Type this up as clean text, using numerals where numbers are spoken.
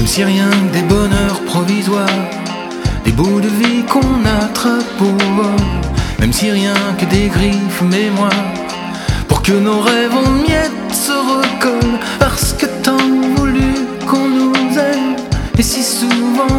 Même si rien que des bonheurs provisoires, des bouts de vie qu'on attrape au vol. Même si rien que des griffes mémoires, pour que nos rêves en miettes se recollent. Parce que tant voulu qu'on nous aime, et si souvent